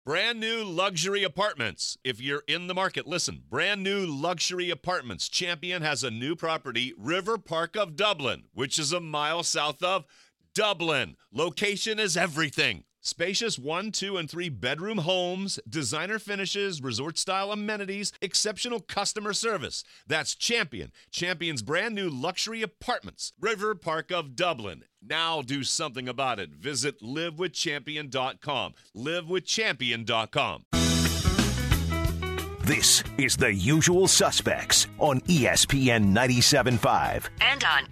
Brand new luxury apartments. If you're in the market, listen. Brand new luxury apartments. Champion has a new property, River Park of Dublin, which is a mile south of Dublin. Location is everything. Spacious 1, 2, and 3 bedroom homes, designer finishes, resort-style amenities, exceptional customer service. That's Champion. Champion's brand new luxury apartments. River Park of Dublin. Now do something about it. Visit livewithchampion.com. Livewithchampion.com. This is The Usual Suspects on ESPN 97.5. And on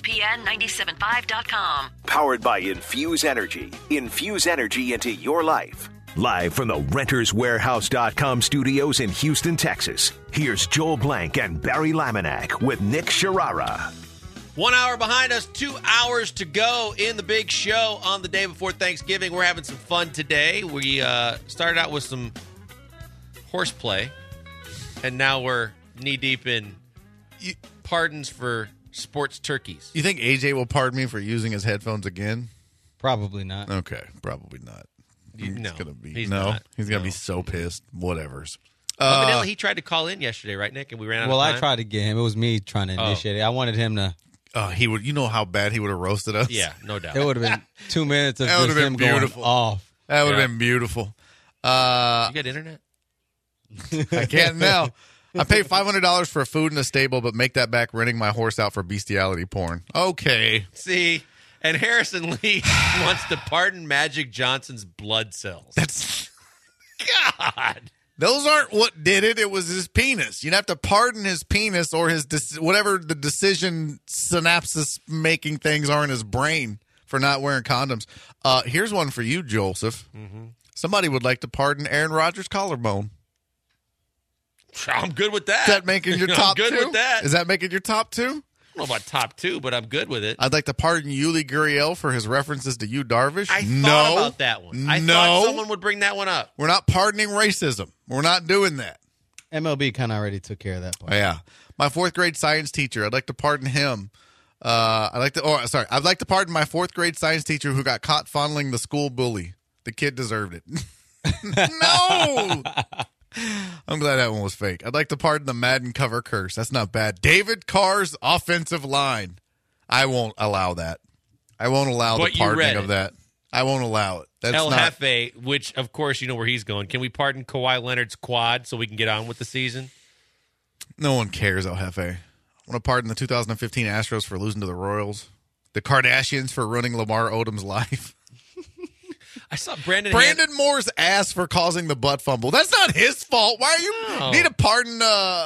ESPN975.com. Powered by Infuse Energy. Infuse energy into your life. Live from the RentersWarehouse.com studios in Houston, Texas. Here's Joel Blank and Barry Laminack with Nick Sharara. 1 hour behind us, 2 hours to go in the big show on the day before Thanksgiving. We're having some fun today. We started out with some horseplay, and now we're knee-deep in pardons for sports turkeys. You think AJ will pardon me for using his headphones again? Probably not. Okay, probably not. He's gonna be he's not. He's gonna be so pissed. Whatever's. Evidently, he tried to call in yesterday, right, Nick? And we ran out of time. I tried to get him. It was me trying to initiate it. I wanted him to. He would. You know how bad he would have roasted us. Yeah, no doubt. It would have been 2 minutes of That just would have him been beautiful. going off. That would have been beautiful. You got internet? I can't now. I paid $500 for food in the stable, but make that back renting my horse out for bestiality porn. Okay. See, and Harrison Lee wants to pardon Magic Johnson's blood cells. That's God. Those aren't what did it. It was his penis. You'd have to pardon his penis or his whatever the decision synapses making things are in his brain for not wearing condoms. Here's one for you, Joseph. Mm-hmm. Somebody would like to pardon Aaron Rodgers' collarbone. I'm good with that. Is that making your top I'm good two? with that. Is that making your top two? I don't know about top two, but I'm good with it. I'd like to pardon Yuli Gurriel for his references to Yu Darvish. I thought about that one. I thought someone would bring that one up. We're not pardoning racism. We're not doing that. MLB kind of already took care of that part. Yeah. My 4th grade science teacher, I'd like to pardon him. I'd like to pardon my 4th grade science teacher who got caught fondling the school bully. The kid deserved it. No! I'm glad that one was fake. I'd like to pardon the Madden cover curse. That's not bad. David Carr's offensive line. I won't allow that. I won't allow the pardoning of that. I won't allow it. That's El not. Jefe, which, of course, you know where he's going. Can we pardon Kawhi Leonard's quad so we can get on with the season? No one cares, El Jefe. I want to pardon the 2015 Astros for losing to the Royals. The Kardashians for ruining Lamar Odom's life. I saw Brandon Moore's ass for causing the butt fumble. That's not his fault. Why are you need to pardon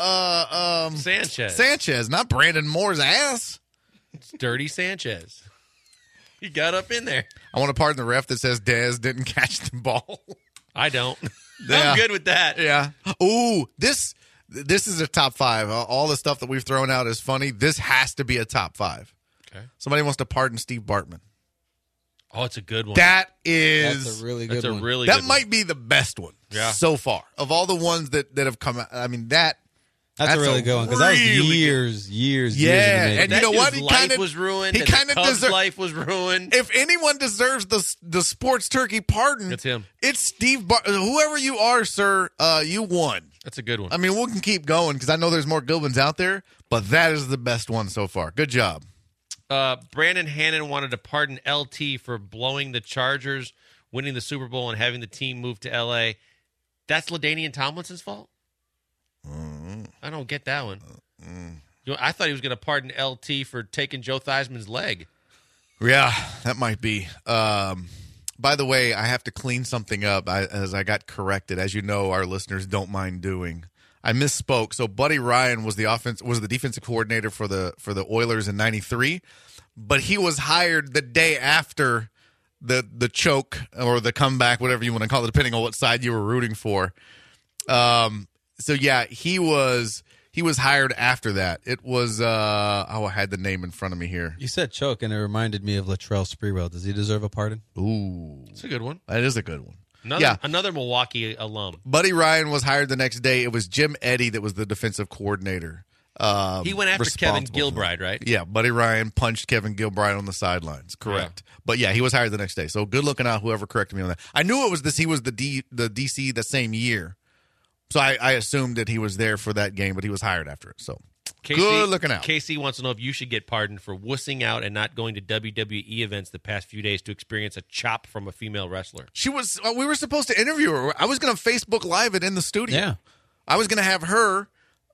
Sanchez, not Brandon Moore's ass. It's Dirty Sanchez. He got up in there. I want to pardon the ref that says Dez didn't catch the ball. I don't. Yeah. I'm good with that. Yeah. Ooh, this is a top 5. All the stuff that we've thrown out is funny. This has to be a top 5. Okay. Somebody wants to pardon Steve Bartman. Oh, it's a good one. That's a really good one. That might be the best one so far. Of all the ones that have come out, I mean, that's a really good one because that was years. Yeah, and you know what? His life was ruined. He kind of deserves. Life was ruined. If anyone deserves the sports turkey pardon, it's him. It's Steve Bartman. Whoever you are, sir, you won. That's a good one. I mean, we can keep going because I know there's more good ones out there, but that is the best one so far. Good job. Brandon Hannon wanted to pardon LT for blowing the Chargers, winning the Super Bowl, and having the team move to L.A. That's LaDainian Tomlinson's fault? I don't get that one. You know, I thought he was going to pardon LT for taking Joe Theismann's leg. Yeah, that might be. By the way, I have to clean something up as I got corrected. As you know, our listeners don't mind doing. I misspoke. So Buddy Ryan was the defensive coordinator for the Oilers in '93, but he was hired the day after the choke or the comeback, whatever you want to call it, depending on what side you were rooting for. So yeah, he was hired after that. It was I had the name in front of me here. You said choke, and it reminded me of Latrell Sprewell. Does he deserve a pardon? Ooh, it's a good one. That is a good one. Another Milwaukee alum. Buddy Ryan was hired the next day. It was Jim Eddy that was the defensive coordinator. He went after Kevin responsible for Gilbride, right? Yeah, Buddy Ryan punched Kevin Gilbride on the sidelines. Correct. But yeah, he was hired the next day. So good looking out, whoever corrected me on that. I knew it was this. He was the DC the same year. So I assumed that he was there for that game, but he was hired after it. So good looking out. Casey wants to know if you should get pardoned for wussing out and not going to WWE events the past few days to experience a chop from a female wrestler. She was. We were supposed to interview her. I was going to Facebook Live it in the studio. Yeah. I was going to have her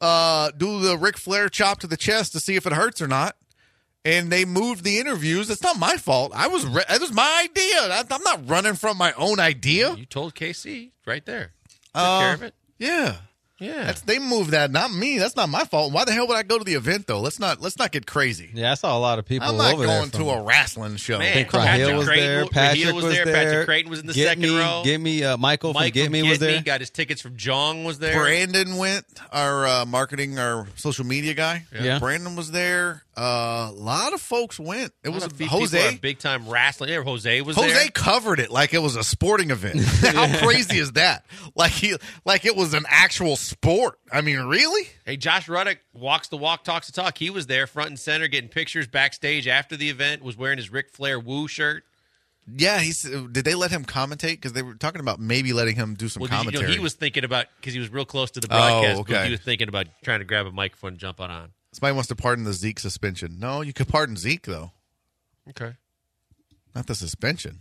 do the Ric Flair chop to the chest to see if it hurts or not. And they moved the interviews. It's not my fault. It was my idea. I'm not running from my own idea. You told KC right there. Took care of it. Yeah. Yeah. They moved that, not me. That's not my fault. Why the hell would I go to the event though? Let's not get crazy. Yeah, I saw a lot of people I'm not over going there to a wrestling show. Man, I think Raheel was there. Patrick was there. Patrick Creighton was in the second row. Get me. Michael from Get Me was there. Got his tickets from Jong was there. Brandon went, our marketing, our social media guy. Yeah. Brandon was there. A lot of folks went. It was Jose. Big time wrestling. Yeah, Jose was there. Jose covered it like it was a sporting event. How crazy is that? Like it was an actual sport. I mean, really? Hey, Josh Ruddock walks the walk, talks the talk. He was there front and center getting pictures backstage after the event, was wearing his Ric Flair Woo shirt. Yeah, did they let him commentate? Because they were talking about maybe letting him do some commentary. He was thinking about, because he was real close to the broadcast, okay. He was thinking about trying to grab a microphone and jump on. Somebody wants to pardon the Zeke suspension. No, you could pardon Zeke, though. Okay. Not the suspension.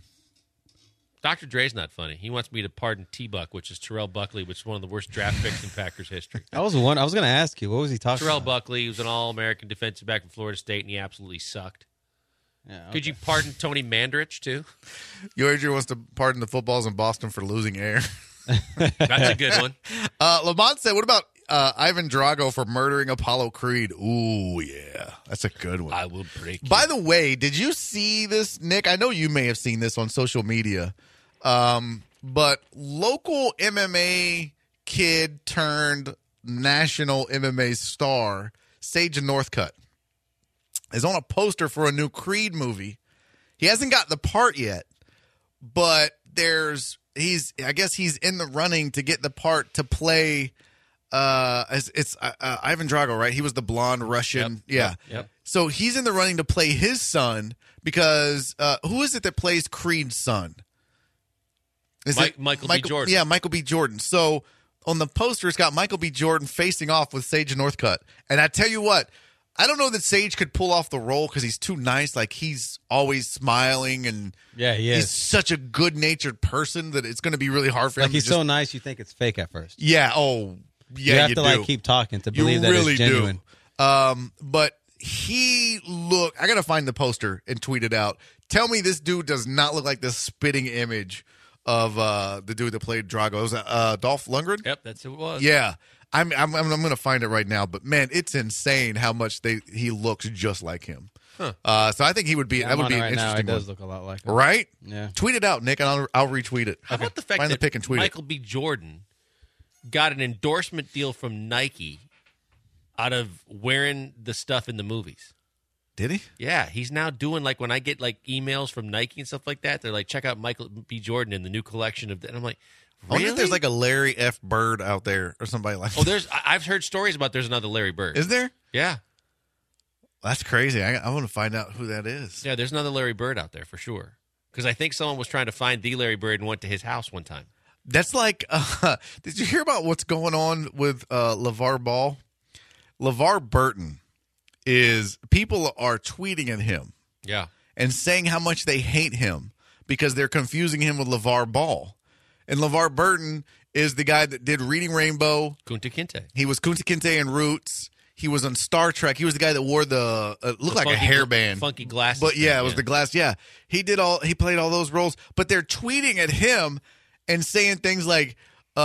Dr. Dre's not funny. He wants me to pardon T-Buck, which is Terrell Buckley, which is one of the worst draft picks in Packers history. I was going to ask you, what was he talking Terrell about? Buckley, he was an All-American defensive back from Florida State, and he absolutely sucked. Yeah, okay. Could you pardon Tony Mandrich, too? Yoiger wants to pardon the footballs in Boston for losing air. That's a good one. Lamont said, what about Ivan Drago for murdering Apollo Creed? Ooh, yeah. That's a good one. I will break you. By the way, did you see this, Nick? I know you may have seen this on social media. But local MMA kid turned national MMA star, Sage Northcutt, is on a poster for a new Creed movie. He hasn't got the part yet, but I guess he's in the running to get the part to play. It's Ivan Drago, right? He was the blonde Russian. Yep. So he's in the running to play his son because who is it that plays Creed's son? Michael B. Jordan. Yeah, Michael B. Jordan. So on the poster, it's got Michael B. Jordan facing off with Sage Northcutt. And I tell you what, I don't know that Sage could pull off the role because he's too nice. Like, he's always smiling, and yeah, he is. He's such a good-natured person that it's going to be really hard for him. Like, he's so nice, you think it's fake at first. Yeah. Oh, yeah. You have to like keep talking to believe that it's genuine. But he I got to find the poster and tweet it out. Tell me this dude does not look like this spitting image of the dude that played Drago. It was Dolph Lundgren? Yep, that's who it was. Yeah. I'm going to find it right now. But, man, it's insane how much he looks just like him. Huh. So I think he would be that would be an interesting one. It does look a lot like him. Right? Yeah. Tweet it out, Nick, and I'll retweet it. How about the fact that Michael B. Jordan got an endorsement deal from Nike out of wearing the stuff in the movies? Did he? Yeah, he's now doing, like, when I get, like, emails from Nike and stuff like that, they're like, check out Michael B. Jordan in the new collection of, and I'm like, really? I wonder if there's like a Larry F. Bird out there or somebody like that. I've heard stories about there's another Larry Bird. Is there? Yeah. That's crazy. I want to find out who that is. Yeah, there's another Larry Bird out there for sure. Because I think someone was trying to find the Larry Bird and went to his house one time. That's like, did you hear about what's going on with LeVar Ball? LeVar Burton people are tweeting at him. Yeah. And saying how much they hate him because they're confusing him with LeVar Ball. And LeVar Burton is the guy that did Reading Rainbow. Kunta Kinte. He was Kunta Kinte in Roots. He was on Star Trek. He was the guy that wore looked like a hairband. Funky glasses. But yeah, it was the glass. Yeah. He played all those roles. But they're tweeting at him and saying things like,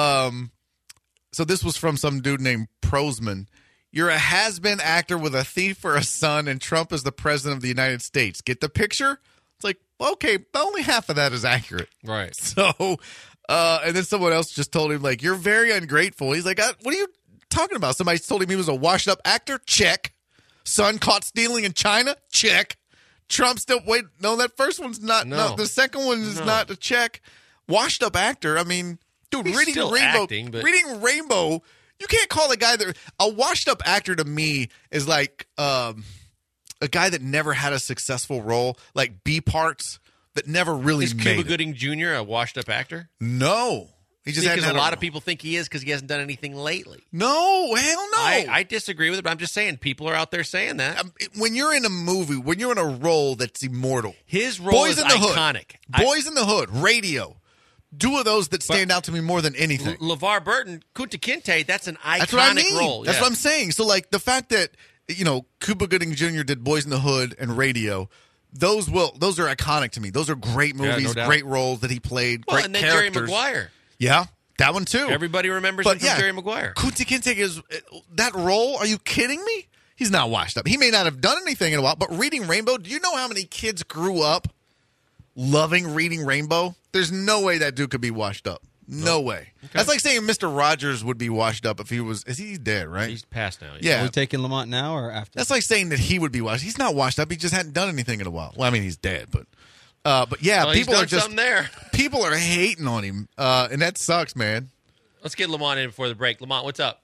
so this was from some dude named Prosman. You're a has-been actor with a thief for a son, and Trump is the president of the United States. Get the picture? It's like, okay, only half of that is accurate. Right. So, and then someone else just told him, like, you're very ungrateful. He's like, what are you talking about? Somebody told him he was a washed-up actor? Check. Son caught stealing in China? Check. Trump still, wait, no, that first one's not. No, the second one is not a check. Washed-up actor, I mean, dude, He's Reading still Rainbow. acting, but... Reading Rainbow, You can't call a guy that a washed-up actor to me is like a guy that never had a successful role, like B parts that never really Is made Cuba it. Gooding Jr. a washed-up actor? No. He just Because hadn't a had lot of people think he is because he hasn't done anything lately. No, hell no. I disagree with it, but I'm just saying people are out there saying that. When you're in a movie, when you're in a role that's immortal, His role Boys is in the iconic. Hood, Boys in the Hood, Radio, two of those that stand out to me more than anything. LeVar Burton, Kunta Kinte, that's an iconic That's what I mean. role. That's Yeah. what I'm saying. So, like, the fact that, Cuba Gooding Jr. did Boys in the Hood and Radio, those are iconic to me. Those are great Yeah, no movies, doubt. great roles that he played, Well, great and then characters. Jerry Maguire. Yeah, that one too. Everybody remembers But him from yeah, Jerry Maguire. Kunta Kinte is that role. Are you kidding me? He's not washed up. He may not have done anything in a while, but Reading Rainbow. Do you know how many kids grew up loving Reading Rainbow? There's no way that dude could be washed up. No way. That's like saying Mr. Rogers would be washed up if he was. He's dead, right? He's passed now. Yeah. Are we taking Lamont now or after? That's like saying that he would be washed. He's not washed up. He just hadn't done anything in a while. Well, I mean, he's dead, but yeah, Well, he's people done are just something there. people are hating on him, and that sucks, man. Let's get Lamont in before the break. Lamont, what's up?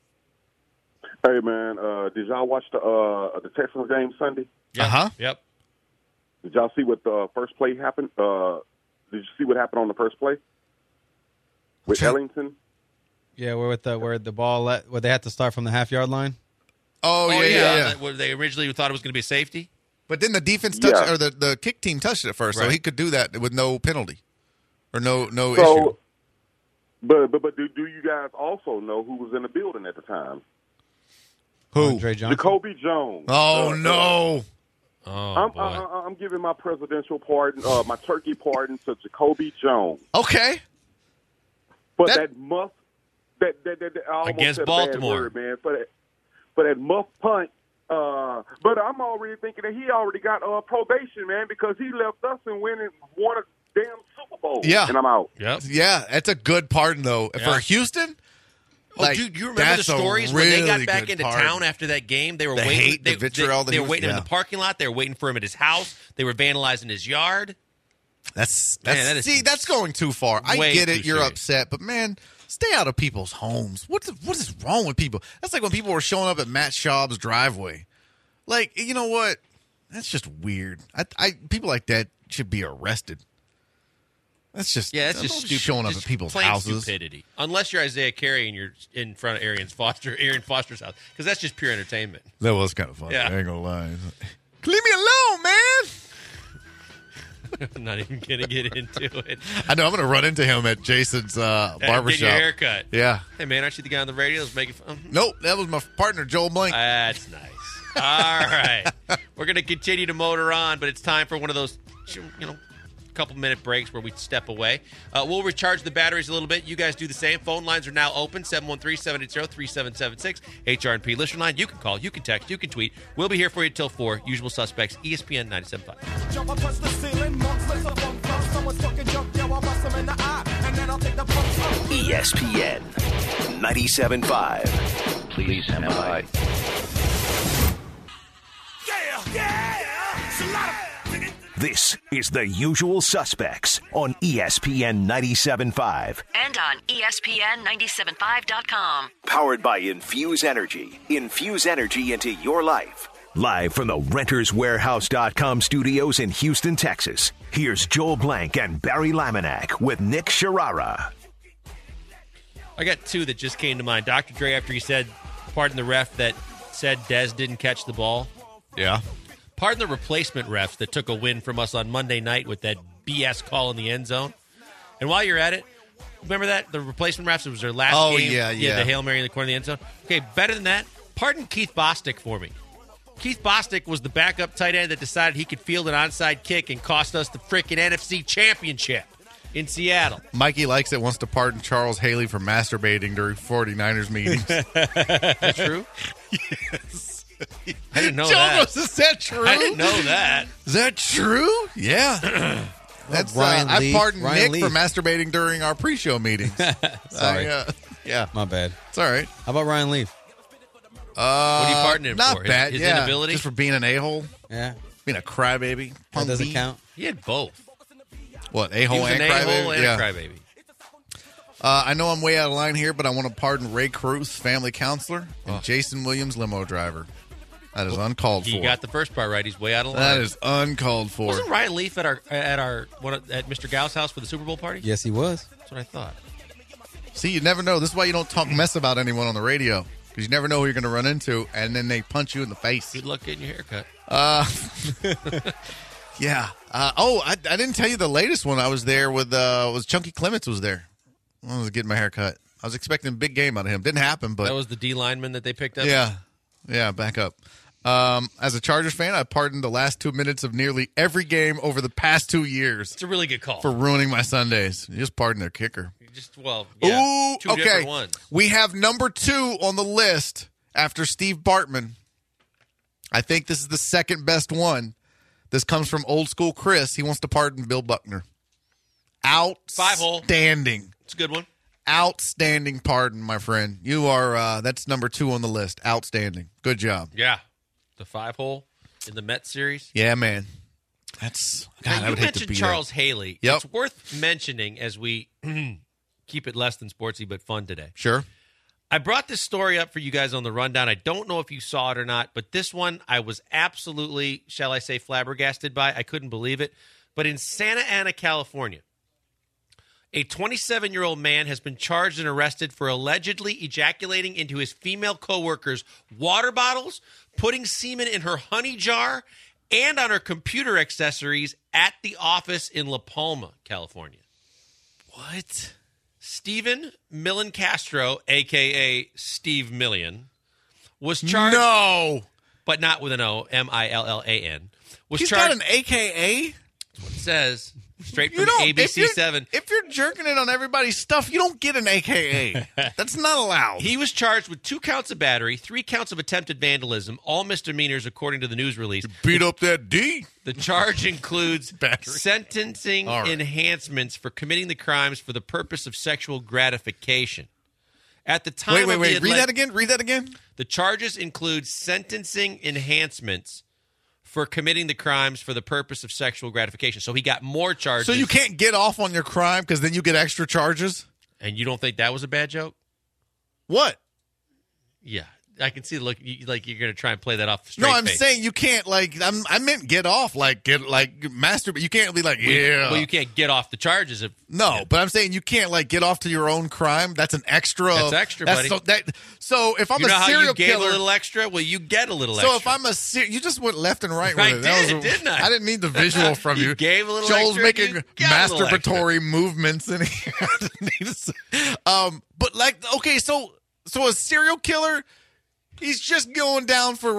Hey man, did y'all watch the Texans game Sunday? Uh-huh. Yep. Did y'all see what the first play happened? Did you see what happened on the first play with Check. Ellington? Yeah, where the ball where they had to start from the half-yard line. Oh, yeah. Where they originally thought it was going to be a safety. But then the defense touched Yeah. or the kick team touched it first, so Right. he could do that with no penalty or no issue. So, but do you guys also know who was in the building at the time? Who? Andre Johnson. Jacoby Jones. Oh no! Oh, boy. I'm giving my presidential pardon, my turkey pardon to Jacoby Jones. Okay. But That- that muff, that I almost Against said a Baltimore. bad word, man. For that muff punt. But I'm already thinking that he already got probation, man, because he left us and went and won a damn Super Bowl. Yeah. And I'm out. Yep. Yeah, that's a good pardon though Yeah. for Houston. Oh, Like, dude, you remember the that's a stories when they got really back good into pardon. town after that game? They were The waiting. hate, the vitriol that they he were was- waiting him in yeah. the parking lot. They were waiting for him at his house. They were vandalizing his yard. That's Man, that is see, that's going too far. I way get it. too You're serious. upset, but man, stay out of people's homes. What is wrong with people? That's like when people were showing up at Matt Schaub's driveway. Like, you know what? That's just weird. I people like that should be arrested. That's just Yeah, that's don't just be stupid. showing up Just at people's plain houses. Stupidity. Unless you're Isaiah Carey and you're in front of Arian Foster's house, because that's just pure entertainment. That was kind of funny. Yeah. I ain't gonna lie. Leave me alone, man. I'm not even gonna get into it. I know I'm gonna run into him at Jason's Get barbershop. your haircut. Yeah. Hey man, aren't you the guy on the radio that's making fun? Nope, that was my partner Joel Blank. That's nice. All right, we're gonna continue to motor on, but it's time for one of those, couple-minute breaks where we step away. We'll recharge the batteries a little bit. You guys do the same. Phone lines are now open, 713-780-3776. HRNP listener line. You can call, you can text, you can tweet. We'll be here for you till 4. Usual suspects, ESPN 97.5. Jump up, touch the ceiling, monks, let's up on flow. Someone's talking junk, yeah, I'll bust them in the eye, and then I'll take the punks up. ESPN 97.5. Please stand by. This is The Usual Suspects on ESPN 97.5. And on ESPN975.com. Powered by Infuse Energy. Infuse energy into your life. Live from the RentersWarehouse.com studios in Houston, Texas. Here's Joel Blank and Barry Laminack with Nick Sharara. I got two that just came to mind. Dr. Dre, after he said, pardon the ref that said Dez didn't catch the ball. Yeah. Pardon the replacement refs that took a win from us on Monday night with that BS call in the end zone. And while you're at it, remember that? The replacement refs, it was their last game. Yeah. The Hail Mary in the corner of the end zone. Okay, better than that, pardon Keith Bostic for me. Keith Bostic was the backup tight end that decided he could field an onside kick and cost us the freaking NFC Championship in Seattle. Mikey Likes It wants to pardon Charles Haley for masturbating during 49ers meetings. That true? Yes. I didn't know Joe that. goes, is that true? I didn't know that. Is that true? Yeah. That's Ryan I Leaf. pardoned Ryan Nick for Leaf. masturbating during our pre-show meetings. Sorry. Yeah. My bad. It's all right. How about Ryan Leaf? What are you pardoning him Not for? bad. His yeah. inability? Just for being an a-hole, Yeah. being a crybaby. That Punk doesn't B. count. He had both. What, He a-hole was and an a-hole crybaby? and Yeah. a crybaby. I know I'm way out of line here, but I want to pardon Ray Cruz, family counselor, and Jason Williams, limo driver. That is uncalled for. You got the first part right. He's way out of line. That is uncalled for. Wasn't Ryan Leaf at Mr. Gau's house for the Super Bowl party? Yes, he was. That's what I thought. See, you never know. This is why you don't talk mess about anyone on the radio, because you never know who you're going to run into, and then they punch you in the face. Good luck getting your hair cut. Yeah. I didn't tell you the latest one. I was there with Chunky Clements was there. I was getting my hair cut. I was expecting a big game out of him. Didn't happen, but That was the D lineman that they picked up? Yeah, back up. As a Chargers fan, I pardoned the last 2 minutes of nearly every game over the past 2 years It's a really good call. for ruining my Sundays. You just pardon their kicker. Two okay. different ones. We have number 2 on the list after Steve Bartman. I think this is the second best one. This comes from old school Chris. He wants to pardon Bill Buckner. Outstanding. It's a good one. Outstanding pardon, my friend. You are, that's number 2 on the list. Outstanding. Good job. Yeah. The 5-hole in the Mets series. Yeah, man. That's, God, Now, I you would hate to mentioned be Charles Haley. Yep. It's worth mentioning as we keep it less than sportsy but fun today. Sure. I brought this story up for you guys on the rundown. I don't know if you saw it or not, but this one I was absolutely, shall I say, flabbergasted by. I couldn't believe it. But in Santa Ana, California, a 27-year-old man has been charged and arrested for allegedly ejaculating into his female coworker's water bottles, putting semen in her honey jar, and on her computer accessories at the office in La Palma, California. What? Stephen Millen Castro, a.k.a. Steve Million, was charged. No. But not with an O, Millan. He's got an AKA? That's what it says. Straight from ABC7. If you're jerking it on everybody's stuff, you don't get an AKA. That's not allowed. He was charged with 2 counts of battery, 3 counts of attempted vandalism, all misdemeanors according to the news release. Beat up that D. The charge includes Battery. sentencing All right. enhancements for committing the crimes for the purpose of sexual gratification. At the time Wait. Read that again. The charges include sentencing enhancements for committing the crimes for the purpose of sexual gratification. So he got more charges. So you can't get off on your crime because then you get extra charges? And you don't think that was a bad joke? What? Yeah. I can see the look like you're going to try and play that off the straight No, I'm face. saying you can't, I meant get off, masturbate. You can't be like, yeah. Well, you can't get off the charges. No, but I'm saying you can't, get off to your own crime. That's an extra. That's extra, buddy. So if I'm You know a how serial you gave killer. a little extra? Well, you get a little So extra. if you just went left and right I with it. did, didn't I? I didn't need the visual from you. You gave a little Joel's extra, making you got a little extra. masturbatory movements in here. But so a serial killer, he's just going down for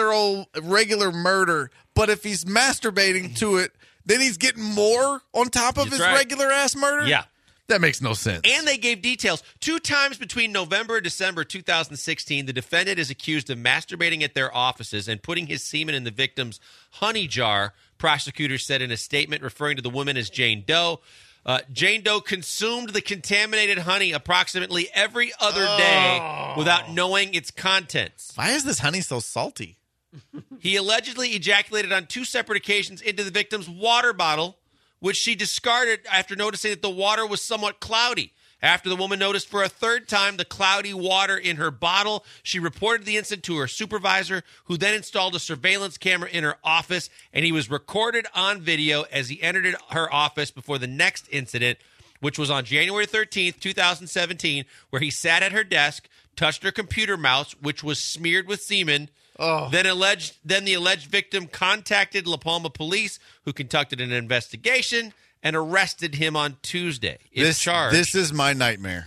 regular murder. But if he's masturbating to it, then he's getting more on top of That's his right. regular ass murder? Yeah. That makes no sense. And they gave details. 2 times between November and December 2016, the defendant is accused of masturbating at their offices and putting his semen in the victim's honey jar, prosecutors said in a statement referring to the woman as Jane Doe. Jane Doe consumed the contaminated honey approximately every other day without knowing its contents. Why is this honey so salty? He allegedly ejaculated on 2 separate occasions into the victim's water bottle, which she discarded after noticing that the water was somewhat cloudy. After the woman noticed for a 3rd time the cloudy water in her bottle, she reported the incident to her supervisor, who then installed a surveillance camera in her office, and he was recorded on video as he entered her office before the next incident, which was on January 13th, 2017, where he sat at her desk, touched her computer mouse, which was smeared with semen. Then the alleged victim contacted La Palma police, who conducted an investigation and arrested him on Tuesday. This is my nightmare.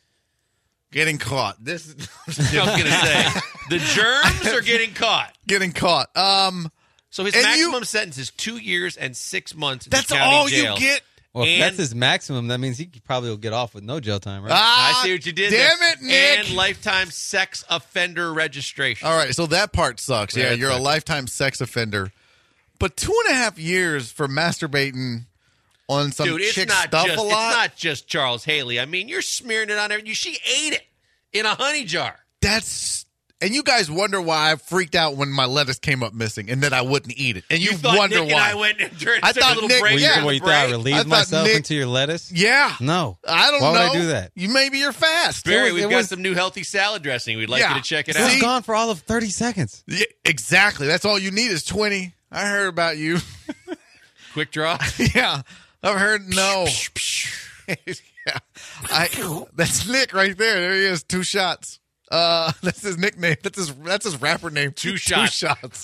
Getting caught. I was going to say, the germs are getting caught. Getting caught. So his maximum sentence is 2 years and 6 months in That's the county all jail. you get? Well, if that's his maximum, that means he probably will get off with no jail time, right? I see what you did damn there. it, Nick. And lifetime sex offender registration. All right, so that part sucks. Yeah, That you're sucks. a lifetime sex offender. But 2.5 years for masturbating on some Dude, chick stuff a lot? It's not just Charles Haley. I mean, you're smearing it on everything. She ate it in a honey jar. That's And you guys wonder why I freaked out when my lettuce came up missing and that I wouldn't eat it. And you thought wonder Nick why. And I went and took I a thought little Nick- break. yeah. in the Wait, I break. relieve I thought myself Nick- into your lettuce? Yeah. No. I don't Why know. would I do that? Maybe you're fast. Barry, It we've was- got some new healthy salad dressing. We'd like Yeah. you to check it It was out. gone for all of 30 seconds. Yeah, exactly. That's all you need is 20. I heard about you. Quick draw. Yeah. I've heard no. Yeah. That's Nick right there. There he is. 2 shots. That's his nickname. That's his rapper name. Two shots. 2 shots.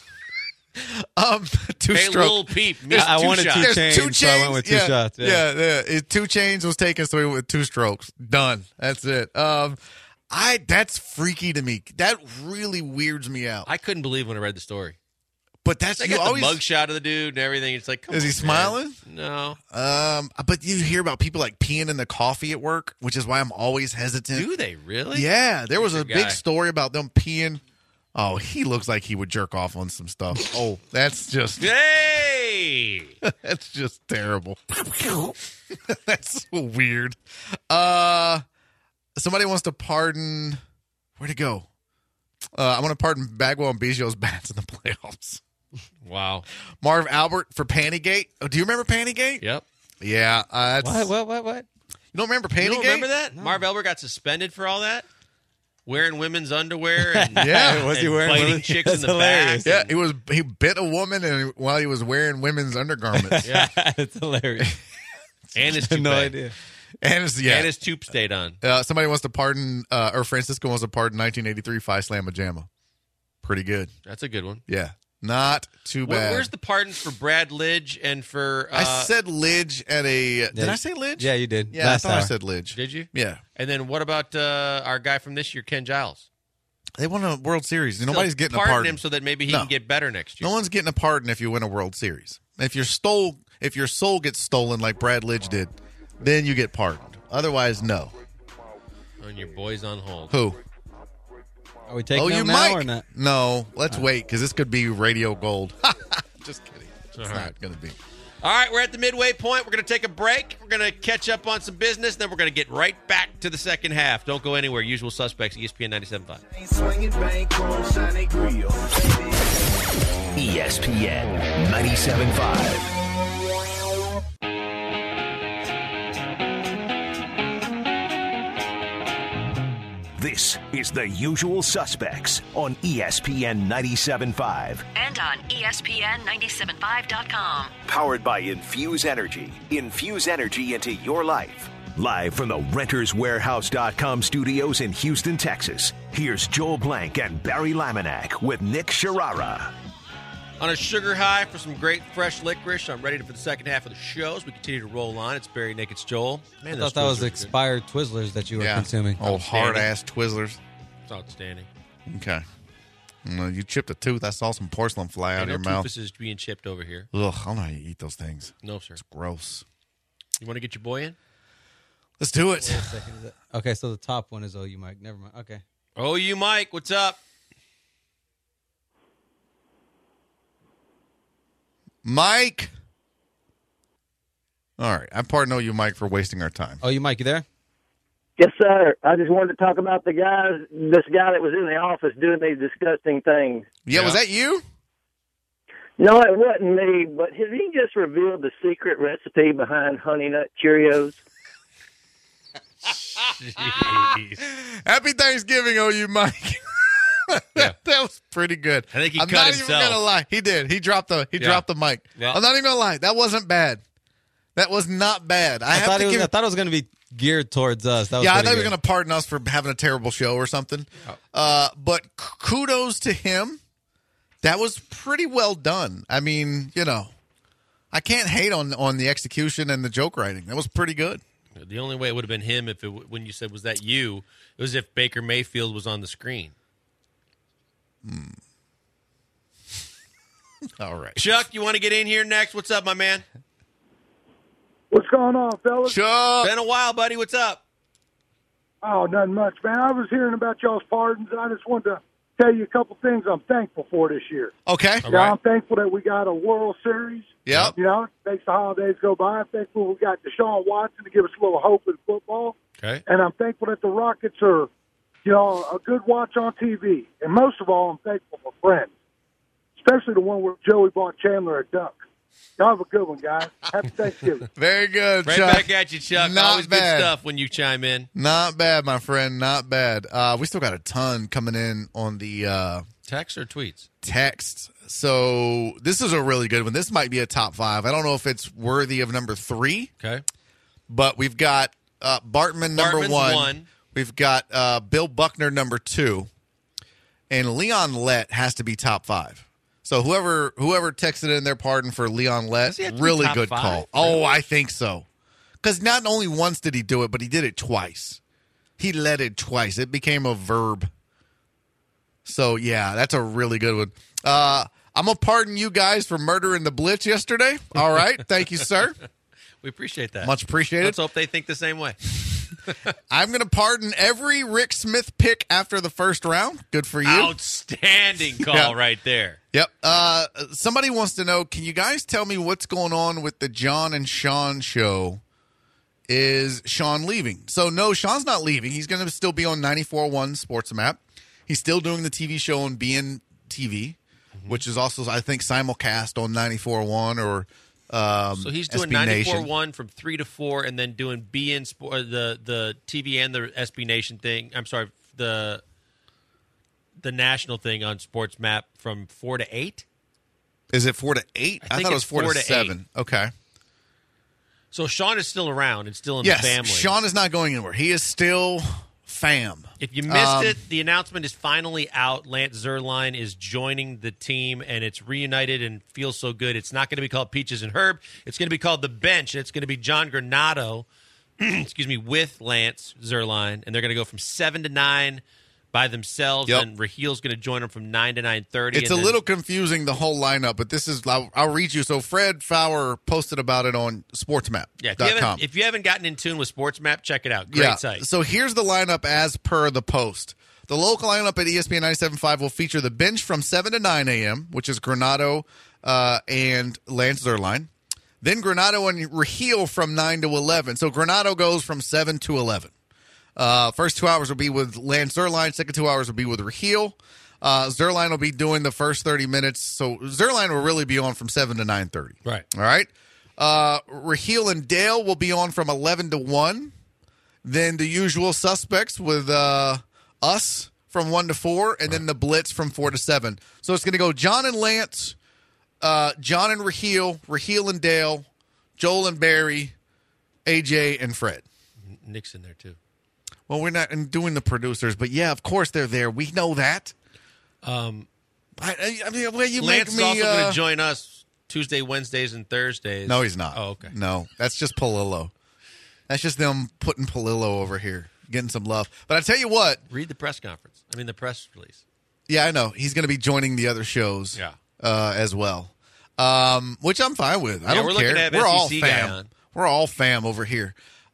2 Hey, strokes. Lil Peep. I two wanted shots. two There's chains, 2 so I chains. went with 2 shots. Yeah. 2 chains was taken, so he went with 2 strokes. Done. That's it. That's freaky to me. That really weirds me out. I couldn't believe when I read the story. But that's They you got always. the mugshot of the dude and everything. It's like, come Is he on, smiling? man. No. But you hear about people like peeing in the coffee at work, which is why I'm always hesitant. Do they really? Yeah, there was He's a a big guy. story about them peeing. Oh, he looks like he would jerk off on some stuff. Oh, that's just Hey! that's just terrible. That's so weird. Somebody wants to pardon. Where'd it go? I want to pardon Bagwell and Biggio's bats in the playoffs. Wow. Marv Albert for Pantygate. Oh, do you remember Pantygate? Yep. Yeah. That's, What? You don't remember Pantygate? You don't remember that? Marv Albert got suspended for all that? Wearing women's underwear and, Yeah. Was he and wearing biting women's- chicks in That's the hilarious. back. Yeah, he bit a woman and while he was wearing women's undergarments. Yeah. It's hilarious. And his I had no toupee. idea. And And his tube stayed on. somebody wants to pardon, or Francisco wants to pardon 1983 Phi Slamma Jamma. Pretty good. That's a good one. Yeah. Not too bad. Where's the pardons for Brad Lidge and for... I said Lidge at a... Did Yeah. I say Lidge? Yeah, you did. Yeah, Last I thought I hour. said Lidge. Did you? Yeah. And then what about our guy from this year, Ken Giles? They won a World Series. Nobody's So getting a pardon pardon. him so that maybe he No. can get better next year. No one's getting a pardon if you win a World Series. If your soul gets stolen like Brad Lidge did, then you get pardoned. Otherwise, no. On your boys on hold. Who? Are we taking Oh, you them now might. or not? No, let's wait because this could be radio gold. Just kidding. It's All not right. going to be. All right, we're at the midway point. We're going to take a break. We're going to catch up on some business. Then we're going to get right back to the second half. Don't go anywhere. Usual Suspects, ESPN 97.5. Swinging bank on shiny grill. ESPN 97.5. This is The Usual Suspects on ESPN 97.5. And on ESPN975.com. Powered by Infuse Energy. Infuse energy into your life. Live from the RentersWarehouse.com studios in Houston, Texas. Here's Joel Blank and Barry Laminack with Nick Sharara. On a sugar high for some great fresh licorice. I'm ready for the second half of the show as we continue to roll on. It's Barry, Nick, it's Joel. Man, I those thought that was Twizzlers are expired Twizzlers that you were Yeah. consuming. Oh, Outstanding. hard-ass Twizzlers. good. It's outstanding. Okay. You chipped a tooth. I saw some porcelain fly out Ain't of no your mouth. Toothus is being chipped over here. Ugh, I don't know how you eat those things. No, sir. Gross. You want to get your boy in? Let's do it. Okay, so the top one is OU Mike. Never mind. Okay. Oh, you, Mike. What's up? Mike. All right. I pardon you, Mike, for wasting our time. OU Mike, you there? Yes, sir. I just wanted to talk about this guy that was in the office doing these disgusting things. Yeah, was that you? No, it wasn't me, but has he just revealed the secret recipe behind Honey Nut Cheerios? Jeez. Happy Thanksgiving, OU Mike. That was pretty good. I think he I'm cut not himself. even gonna lie. He did. He dropped the mic. Yeah. I'm not even gonna lie. That wasn't bad. That was not bad. I thought have to give. I thought it was going to be geared towards us. That was Yeah, I pretty thought he was good. going to pardon us for having a terrible show or something. But kudos to him. That was pretty well done. I mean, I can't hate on the execution and the joke writing. That was pretty good. The only way it would have been him when you said, was that you? It was if Baker Mayfield was on the screen. All right. Chuck, you want to get in here next? What's up, my man? What's going on, fellas? Chuck. Been a while, buddy. What's up? Oh, nothing much, man. I was hearing about y'all's pardons, and I just wanted to tell you a couple things I'm thankful for this year. Okay. All Now, right. I'm thankful that we got a World Series. Yep. It makes the holidays go by. I'm thankful we got Deshaun Watson to give us a little hope in football. Okay. And I'm thankful that the Rockets are a good watch on TV. And most of all, I'm thankful for friends, especially the one where Joey bought Chandler a duck. Y'all have a good one, guys. Happy Thanksgiving. Very good, Right Chuck. back at you, Chuck. Not Always bad. good stuff when you chime in. Not bad, my friend. Not bad. We still got a ton coming in on the Text or tweets? text. So this is a really good one. This might be a top 5. I don't know if it's worthy of number 3, Okay. but we've got Bartman number Bartman's 1. We've got Bill Buckner number 2, and Leon Lett has to be top 5. So whoever texted in their pardon for Leon Lett, Does he have to be really top good 5? call. Oh, I think so. Because not only once did he do it, but he did it twice. He led it twice. It became a verb. So, yeah, that's a really good one. I'm going to pardon you guys for murdering the Blitz yesterday. All right. Thank you, sir. We appreciate that. Much appreciated. Let's hope they think the same way. I'm going to pardon every Rick Smith pick after the first round. Good for you. Outstanding call Yeah. right there. Yep. Somebody wants to know, can you guys tell me what's going on with the John and Sean show? Is Sean leaving? So, no, Sean's not leaving. He's going to still be on 94.1 Sports Map. He's still doing the TV show on BNTV, which is also, I think, simulcast on 94.1 or So he's doing SB Nation. 94.1 from 3 to 4, and then doing BN the TV and the SB Nation thing. I'm sorry, the national thing on Sports Map from 4 to 8. Is it 4 to 8? I think thought it was it's 4 4 to to 7. Okay. So Sean is still around and still in Yes, the family. Sean is not going anywhere. He is still fam. If you missed it, the announcement is finally out. Lance Zierlein is joining the team, and it's reunited and feels so good. It's not going to be called Peaches and Herb. It's going to be called The Bench, and it's going to be John Granado, with Lance Zierlein, and they're going to go from 7 to 9 by themselves, Yep. and Rahil's going to join them from 9 to 9:30. It's a little confusing, the whole lineup, but this is, I'll read you. So Fred Fowler posted about it on sportsmap.com. Yeah, if you haven't gotten in tune with Sports Map, check it out. Great site. So here's the lineup as per the post. The local lineup at ESPN 97.5 will feature the bench from 7 to 9 a.m., which is Granado and Lance Zierlein. Then Granado and Rahil from 9 to 11. So Granado goes from 7 to 11. First 2 hours will be with Lance Zierlein. Second 2 hours will be with Rahil. Zierlein will be doing the first 30 minutes. So Zierlein will really be on from 7 to 9:30. Right. All right. Rahil and Dale will be on from 11 to 1. Then the usual suspects with us from 1 to 4. And then the Blitz from 4 to 7. So it's going to go John and Lance, John and Rahil, Rahil and Dale, Joel and Barry, AJ and Fred. Nick's in there, too. Well, we're not doing the producers, but yeah, of course they're there. We know that. I mean, well, you Lance is make also me. going to join us Tuesday, Wednesdays, and Thursdays. No, he's not. Oh, okay. No, that's just Palillo. That's just them putting Palillo over here, getting some love. But I tell you what. Read the press conference. I mean, the press release. Yeah, I know. He's going to be joining the other shows as well, which I'm fine with. I don't we're care. looking to have We're all SEC guy fam. on. We're all fam over here.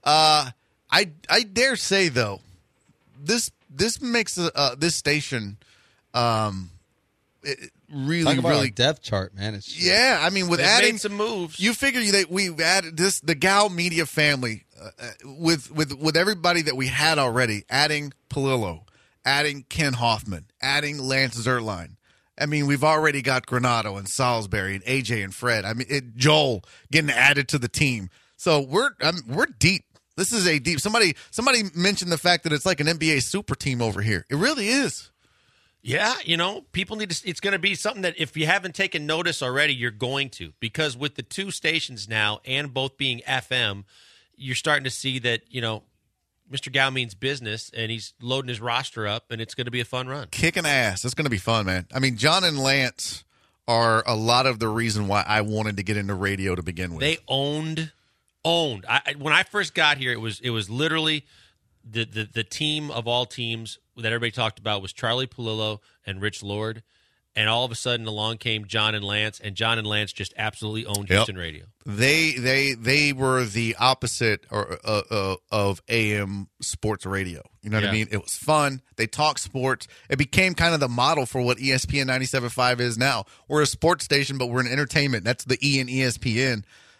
I dare say though, this makes this station really Talk about really our depth chart, man. It's just, yeah. I mean, with They've adding made some moves. you figure that we've added the Gal Media family with everybody that we had already. Adding Palillo, adding Ken Hoffman, adding Lance Zierlein. I mean, we've already got Granado and Salisbury and AJ and Fred. I mean, Joel getting added to the team. So we're deep. This is a deep. Somebody mentioned the fact that it's like an NBA super team over here. It really is. Yeah, people need to. It's going to be something that if you haven't taken notice already, you're going to, because with the 2 stations now and both being FM, you're starting to see that Mr. Gao means business, and he's loading his roster up, and it's going to be a fun run. Kicking ass. It's going to be fun, man. I mean, John and Lance are a lot of the reason why I wanted to get into radio to begin with. They owned. When I first got here, it was literally the team of all teams that everybody talked about was Charlie Palillo and Rich Lord, and all of a sudden along came John and Lance, and John and Lance just absolutely owned Houston radio. They were the opposite of AM sports radio. You know what I mean? It was fun. They talked sports. It became kind of the model for what ESPN 97.5 is now. We're a sports station, but we're an entertainment. That's the E in ESPN.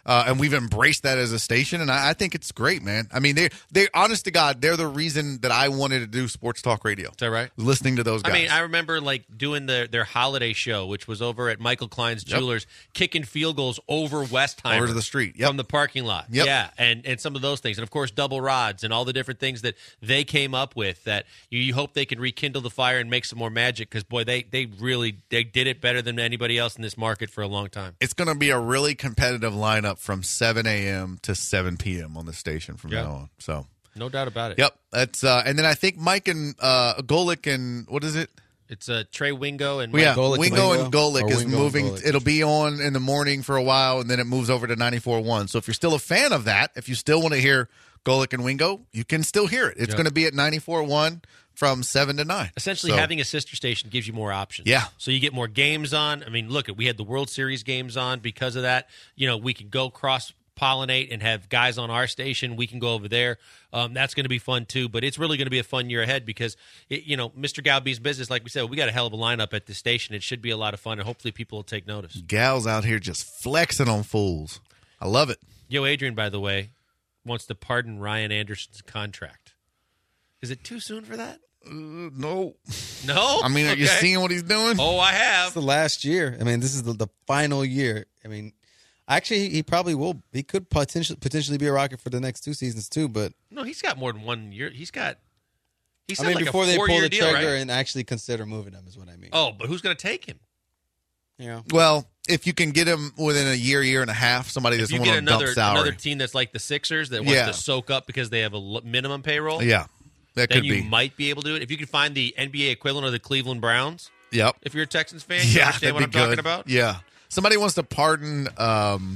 And we've embraced that as a station, and I think it's great, man. I mean, they honest to God, they're the reason that I wanted to do sports talk radio. Is that right? Listening to those guys. I mean, I remember like doing their holiday show, which was over at Michael Klein's Jewelers, kicking field goals over Westheimer. Over to the street. From the parking lot. Yep. Yeah, and some of those things. And, of course, double rods and all the different things that they came up with that you hope they can rekindle the fire and make some more magic because, boy, they did it better than anybody else in this market for a long time. It's going to be a really competitive lineup from 7 a.m. to 7 p.m. on the station from now on. So no doubt about it. Yep. That's and then I think Mike and Golick and what is it? It's Trey Wingo and Mike Golick Wingo and Golick is Wingo moving. Golick. It'll be on in the morning for a while, and then it moves over to 94.1. So if you're still a fan of that, if you still want to hear Golick and Wingo, you can still hear it. It's going to be at 94.1 from 7 to 9. Essentially, having a sister station gives you more options. Yeah. So you get more games on. I mean, look, we had the World Series games on because of that. You know, we can go cross-pollinate and have guys on our station. We can go over there. That's going to be fun, too. But it's really going to be a fun year ahead because, Mr. Galby's business, like we said, we got a hell of a lineup at this station. It should be a lot of fun, and hopefully people will take notice. Gal's out here just flexing on fools. I love it. Yo, Adrian, by the way, wants to pardon Ryan Anderson's contract. Is it too soon for that? No. No? I mean, are you seeing what he's doing? Oh, I have. It's the last year. I mean, this is the final year. I mean, actually, he probably will. He could potentially be a Rocket for the next 2 seasons too. But no, he's got more than 1 year. He said before they pull the deal, trigger right? and actually consider moving him is what I mean. Oh, but who's going to take him? Yeah. Well, if you can get him within a year and a half, somebody that's if you on get a dump salary. another team that's like the Sixers that wants to soak up because they have a minimum payroll. Yeah, that then could you be. might be able to do it. If you can find the NBA equivalent of the Cleveland Browns. Yep. If you're a Texans fan, you understand what I'm talking about? Yeah. Somebody wants to pardon the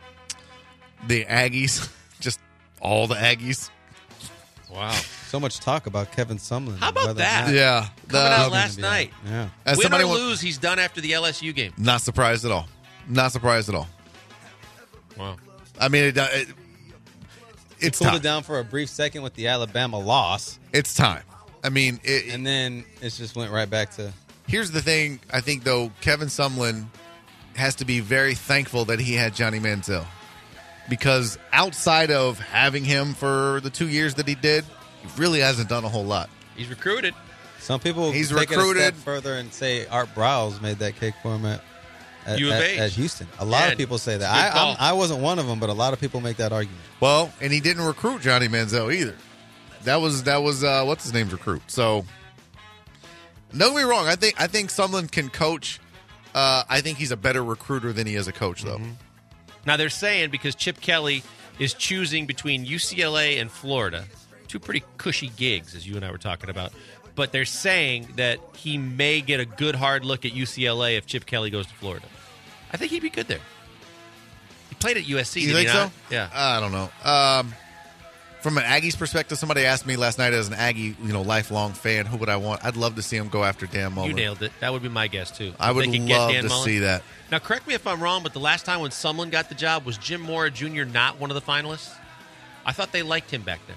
Aggies, just all the Aggies. Wow. So much talk about Kevin Sumlin. How about that? Yeah. Coming out last night. Yeah. Win or lose, he's done after the LSU game. Not surprised at all. Not surprised at all. Wow. I mean, it's cooled time. it down for a brief second with the Alabama loss. It's time. I mean, and then it just went right back to. Here's the thing. I think though, Kevin Sumlin has to be very thankful that he had Johnny Manziel, because outside of having him for the 2 years that he did, he really hasn't done a whole lot. He's recruited. Some people He's take recruited. it a step further and say Art Browse made that cake for him at Houston. A lot of people say that. I wasn't one of them, but a lot of people make that argument. Well, and he didn't recruit Johnny Manziel either. That was what's his name's recruit. So don't get me wrong. I think Sumlin can coach. I think he's a better recruiter than he is a coach, though. Mm-hmm. Now they're saying because Chip Kelly is choosing between UCLA and Florida, two pretty cushy gigs, as you and I were talking about. But they're saying that he may get a good hard look at UCLA if Chip Kelly goes to Florida. I think he'd be good there. He played at USC. You did think he not? so? Yeah. I don't know. From an Aggies perspective, somebody asked me last night as an Aggie, lifelong fan, who would I want? I'd love to see him go after Dan Mullen. You nailed it. That would be my guess, too. I would They can get love Dan to Mullen. see that. Now, correct me if I'm wrong, but the last time when Sumlin got the job, was Jim Mora Jr. not one of the finalists? I thought they liked him back then.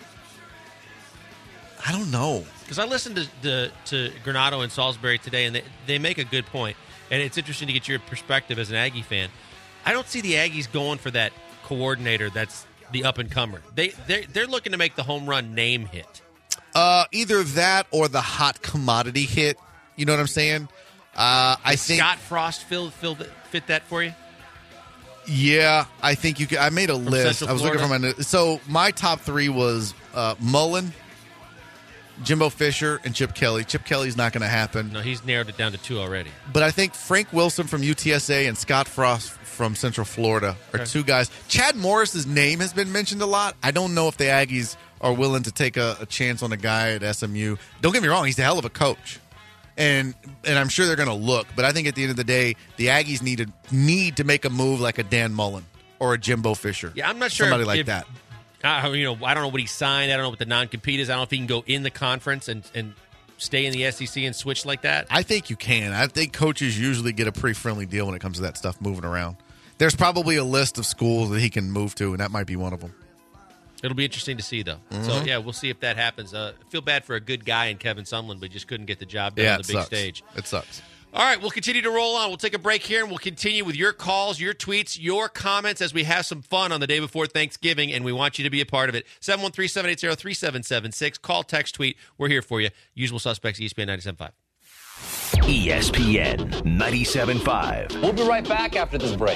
I don't know. Because I listened to Granado and Salisbury today, and they make a good point. And it's interesting to get your perspective as an Aggie fan. I don't see the Aggies going for that coordinator that's the up-and-comer. They're looking to make the home run name hit. Either that or the hot commodity hit. You know what I'm saying? I think Scott Frost fit that for you? Yeah, I think you could. I made a list. Central I was Florida? looking for my. So my top three was Mullen, Jimbo Fisher, and Chip Kelly. Chip Kelly's not going to happen. No, he's narrowed it down to two already. But I think Frank Wilson from UTSA and Scott Frost from Central Florida are two guys. Chad Morris's name has been mentioned a lot. I don't know if the Aggies are willing to take a chance on a guy at SMU. Don't get me wrong; he's a hell of a coach, and I'm sure they're going to look. But I think at the end of the day, the Aggies need to make a move like a Dan Mullen or a Jimbo Fisher. Yeah, I'm not sure somebody like that. I don't know what he signed. I don't know what the non-compete is. I don't know if he can go in the conference and stay in the SEC and switch like that. I think you can. I think coaches usually get a pretty friendly deal when it comes to that stuff moving around. There's probably a list of schools that he can move to, and that might be one of them. It'll be interesting to see, though. Mm-hmm. So, yeah, we'll see if that happens. I feel bad for a good guy in Kevin Sumlin, but he just couldn't get the job done on the big sucks. stage. It sucks. All right, we'll continue to roll on. We'll take a break here, and we'll continue with your calls, your tweets, your comments as we have some fun on the day before Thanksgiving, and we want you to be a part of it. 713-780-3776. Call, text, tweet. We're here for you. Usual Suspects, ESPN 97.5. ESPN 97.5. We'll be right back after this break.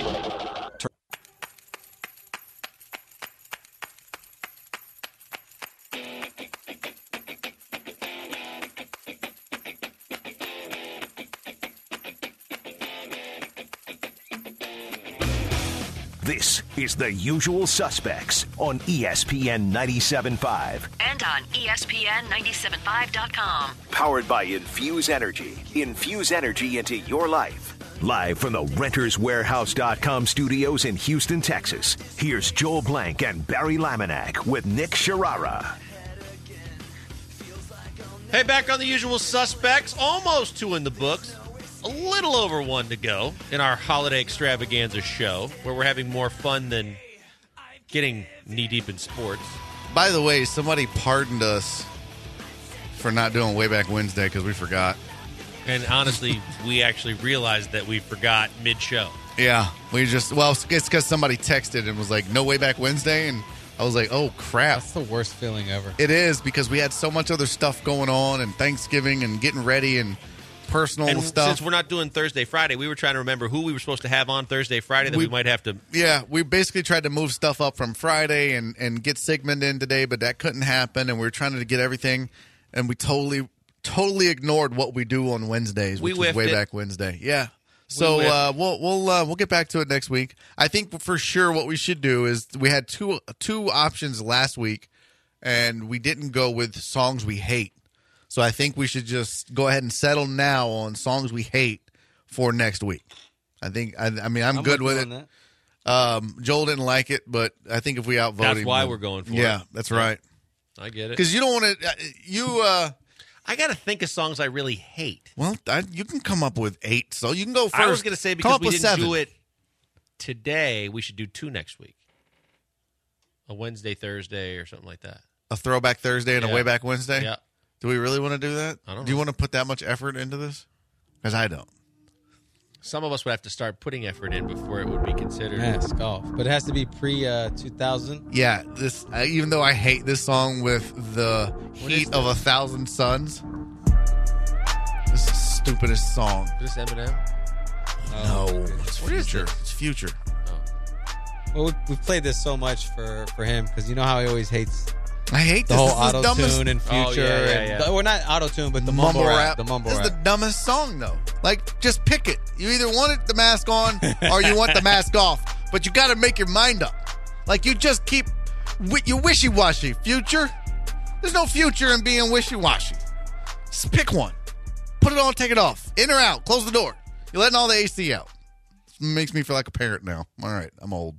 This is The Usual Suspects on ESPN 97.5. And on ESPN975.com. Powered by Infuse Energy. Infuse energy into your life. Live from the RentersWarehouse.com studios in Houston, Texas. Here's Joel Blank and Barry Laminack with Nick Sharara. Hey, back on The Usual Suspects. Almost 2 in the books. A little over 1 to go in our holiday extravaganza show, where we're having more fun than getting knee-deep in sports. By the way, somebody pardoned us for not doing Way Back Wednesday because we forgot. And honestly, we actually realized that we forgot mid-show. Yeah, it's because somebody texted and was like, no Way Back Wednesday, and I was like, oh, crap. That's the worst feeling ever. It is, because we had so much other stuff going on, and Thanksgiving and getting ready and personal stuff. Since we're not doing Thursday, Friday, we were trying to remember who we were supposed to have on Thursday, Friday that we might have to. Yeah, we basically tried to move stuff up from Friday and get Sigmund in today, but that couldn't happen, and we were trying to get everything, and we totally ignored what we do on Wednesdays, which is Way Back Wednesday. Yeah. So we'll get back to it next week. I think for sure what we should do is we had two options last week, and we didn't go with songs we hate. So I think we should just go ahead and settle now on songs we hate for next week. I think. I'm good with it. Joel didn't like it, but I think if we outvote him, that's why we're going for it. Yeah, that's right. I get it. Because you don't want to. I got to think of songs I really hate. Well, you can come up with 8, so you can go first. I was going to say, because we didn't do it today, we should do 2 next week. A Wednesday, Thursday, or something like that. A Throwback Thursday and a Way Back Wednesday? Yeah. Do we really want to do that? I don't know. Do you want to put that much effort into this? Because I don't. Some of us would have to start putting effort in before it would be considered. Mask off. But it has to be pre-2000. Yeah, even though I hate this song with the heat of 1,000 suns. This is the stupidest song. Is this Eminem? No, it's Future. It's Future. Oh. Well, we've played this so much for him because you know how he always hates. I hate the this. whole auto-tune and Future. Yeah. Well, not auto-tune, but the mumble rap. This is the dumbest song, though. Like, just pick it. You either want the mask on or you want the mask off. But you got to make your mind up. Like, you just keep... You wishy-washy, Future. There's no future in being wishy-washy. Just pick one. Put it on, take it off. In or out. Close the door. You're letting all the AC out. It makes me feel like a parent now. All right, I'm old.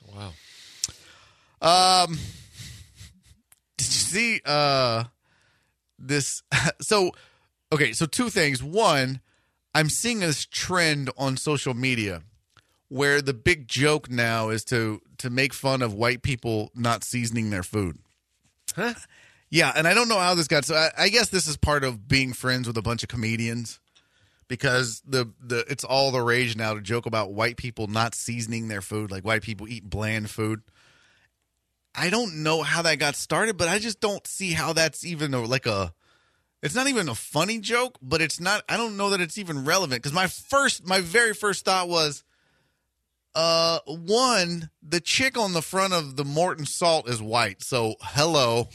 Wow. Did you see this? So 2 things. One, I'm seeing this trend on social media where the big joke now is to make fun of white people not seasoning their food. Huh? Yeah, and I don't know how this got. So I guess this is part of being friends with a bunch of comedians, because it's all the rage now to joke about white people not seasoning their food, like white people eat bland food. I don't know how that got started, but I just don't see how that's even it's not even a funny joke, but it's not, I don't know that it's even relevant. Because my very first thought was, one, the chick on the front of the Morton Salt is white. So, hello.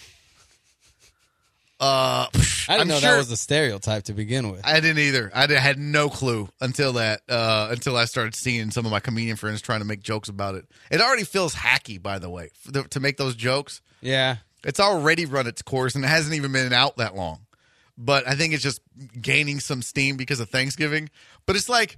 I didn't know that was a stereotype to begin with. I didn't either. I had no clue until I started seeing some of my comedian friends trying to make jokes about it. It already feels hacky, by the way, to make those jokes. Yeah. It's already run its course, and it hasn't even been out that long. But I think it's just gaining some steam because of Thanksgiving. But it's like,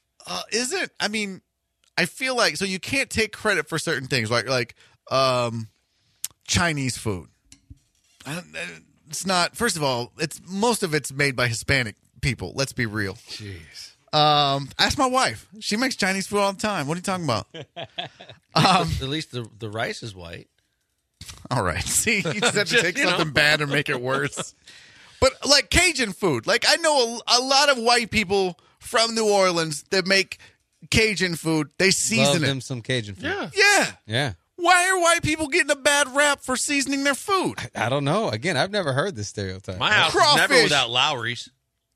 I feel like, so you can't take credit for certain things, like Chinese food. It's not. First of all, most of it's made by Hispanic people. Let's be real. Jeez. Ask my wife. She makes Chinese food all the time. What are you talking about? At least the rice is white. All right. See, you just have to take something bad and make it worse. But like Cajun food, like I know a lot of white people from New Orleans that make Cajun food. They season them some Cajun food. Yeah. Why are white people getting a bad rap for seasoning their food? I don't know. Again, I've never heard this stereotype. My house is never without Lowry's.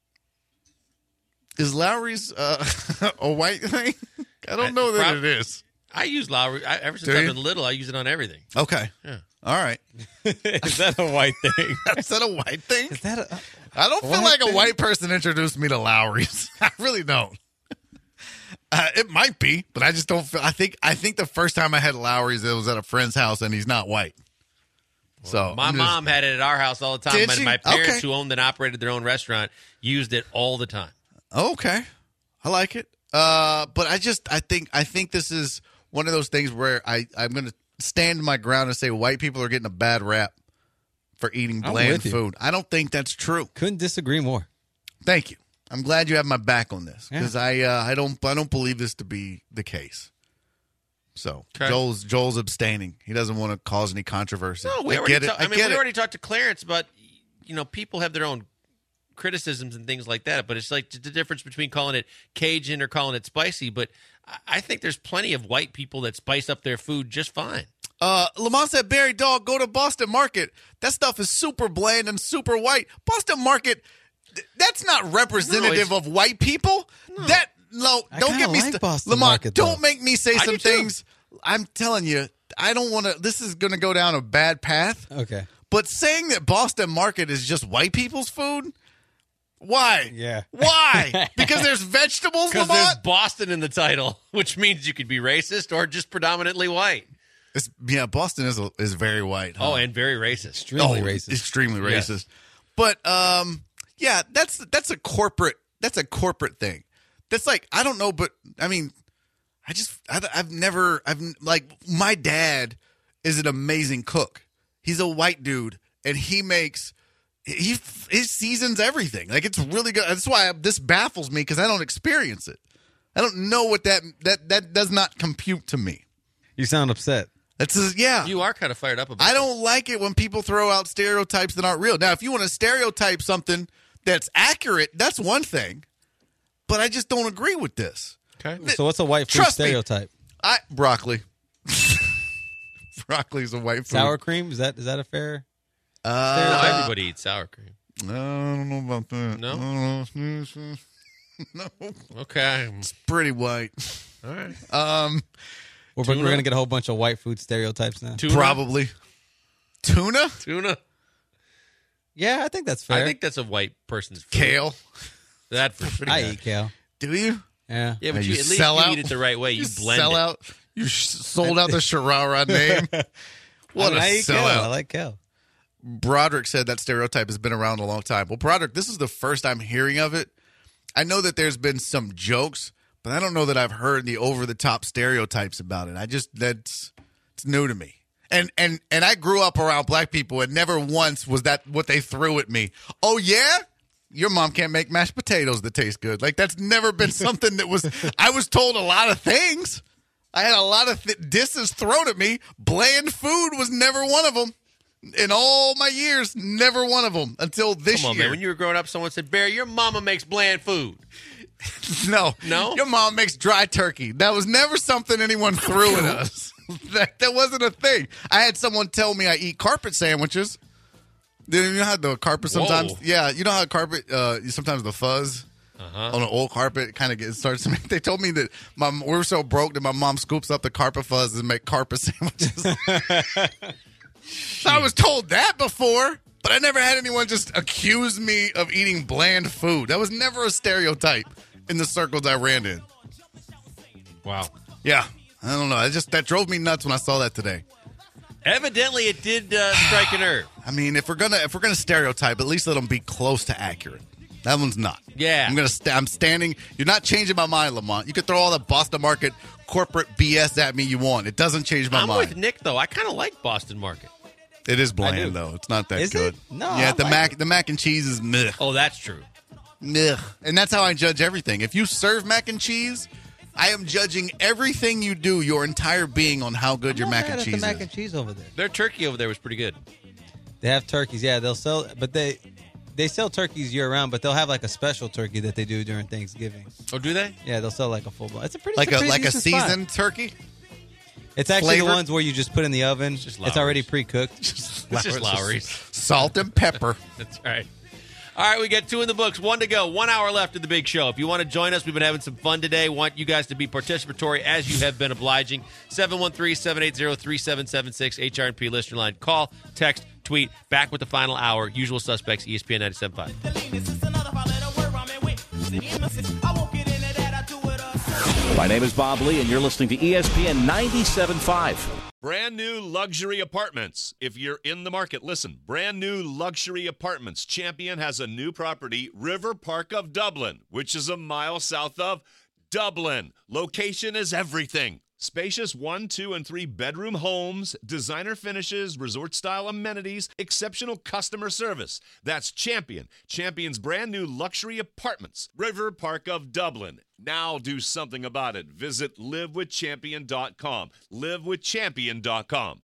Is Lowry's a white thing? I don't know that it is. I use Lowry. Ever since I've been little, I use it on everything. Okay. Yeah. All right. Is that a white thing? Is that a white thing? Is that I don't feel like a white person introduced me to Lowry's. I really don't. It might be, but I just don't feel. I think the first time I had Lowry's, it was at a friend's house, and he's not white. So my mom had it at our house all the time. My parents, who owned and operated their own restaurant, used it all the time. Okay, I like it. But I think this is one of those things where I'm going to stand my ground and say white people are getting a bad rap for eating bland food. I don't think that's true. Couldn't disagree more. Thank you. I'm glad you have my back on this because I don't believe this to be the case. So Joel's abstaining. He doesn't want to cause any controversy. No, we already talked to Clarence about people have their own criticisms and things like that, but it's like the difference between calling it Cajun or calling it spicy. But I think there's plenty of white people that spice up their food just fine. Lamont said, Barry, dog, go to Boston Market. That stuff is super bland and super white. Boston Market, that's not representative of white people. No. Don't get me started. Lamont, don't make me say some things. I'm telling you, I don't want to. This is going to go down a bad path. Okay. But saying that Boston Market is just white people's food? Why? Yeah. Why? Because there's vegetables, Because Lamont? there's Boston in the title, which means you could be racist or just predominantly white. Boston is very white. Huh? Oh, and very racist. Extremely racist. Extremely racist. But that's a corporate thing. That's like, I don't know, but I mean, my dad is an amazing cook. He's a white dude, and he seasons everything. Like, it's really good. That's why this baffles me, because I don't experience it. I don't know what that does not compute to me. You sound upset. You are kind of fired up about I don't like it when people throw out stereotypes that aren't real. Now, if you want to stereotype something that's accurate, that's one thing. But I just don't agree with this. Okay. So what's a white food stereotype? Broccoli. Broccoli is a white food. Sour cream? Is that a fair stereotype? Everybody eats sour cream. I don't know about that. No? No. Okay. It's pretty white. All right. We're going to get a whole bunch of white food stereotypes now. Tuna? Probably. Tuna? Yeah, I think that's fair. I think that's a white person's food. Kale? That's pretty I bad. eat kale. Do you? Yeah. Yeah, but you at least sell you out? eat it the right way. You blend sell it. out? You sold out the Sharara name? What I a eat kale. sellout. I like kale. Broderick said that stereotype has been around a long time. Well, Broderick, this is the first I'm hearing of it. I know that there's been some jokes, but I don't know that I've heard the over-the-top stereotypes about it. It's new to me. And I grew up around black people, and never once was that what they threw at me. Oh, yeah? Your mom can't make mashed potatoes that taste good. Like, that's never been something that was – I was told a lot of things. I had a lot of disses thrown at me. Bland food was never one of them. In all my years, never one of them until this year. Come on, man. When you were growing up, someone said, Barry, your mama makes bland food. No. Your mom makes dry turkey. That was never something anyone threw at us. That wasn't a thing. I had someone tell me I eat carpet sandwiches. You know how the carpet sometimes? Whoa. Yeah, you know how carpet, sometimes the fuzz on an old carpet kind of starts to make. They told me that we were so broke that my mom scoops up the carpet fuzz and make carpet sandwiches. I was told that before, but I never had anyone just accuse me of eating bland food. That was never a stereotype in the circles I ran in. Wow. Yeah. I don't know. That drove me nuts when I saw that today. Evidently, it did strike a nerve. I mean, if we're gonna stereotype, at least let them be close to accurate. That one's not. Yeah. I'm standing. You're not changing my mind, Lamont. You could throw all the Boston Market corporate BS at me you want. It doesn't change my mind. I'm with Nick though. I kind of like Boston Market. It is bland though. It's not that good. No. Yeah, the mac and cheese is meh. Oh, that's true. Meh. And that's how I judge everything. If you serve mac and cheese, I am judging everything you do, your entire being, on how good your mac and cheese is. Mac and cheese over there. Their turkey over there was pretty good. They have turkeys, yeah. They'll sell, but they sell turkeys year round, but they'll have like a special turkey that they do during Thanksgiving. Oh, do they? Yeah, they'll sell like a full blown. It's a pretty like a decent seasoned spot. turkey. It's actually Flavored? the ones where you just put in the oven. It's already pre-cooked. It's just Lowry's. Salt and pepper. That's right. All right, we got 2 in the books, 1 to go, 1 hour left of the big show. If you want to join us, we've been having some fun today. Want you guys to be participatory as you have been obliging. 713-780-3776, HRP listener line. Call, text, tweet. Back with the final hour. Usual suspects, ESPN 97.5. My name is Bob Lee, and you're listening to ESPN 97.5. Brand new luxury apartments. If you're in the market, listen. Brand new luxury apartments. Champion has a new property, River Park of Dublin, which is a mile south of Dublin. Location is everything. Spacious 1, 2, and 3 bedroom homes, designer finishes, resort-style amenities, exceptional customer service. That's Champion. Champion's brand new luxury apartments, River Park of Dublin. Now do something about it. Visit livewithchampion.com. Livewithchampion.com.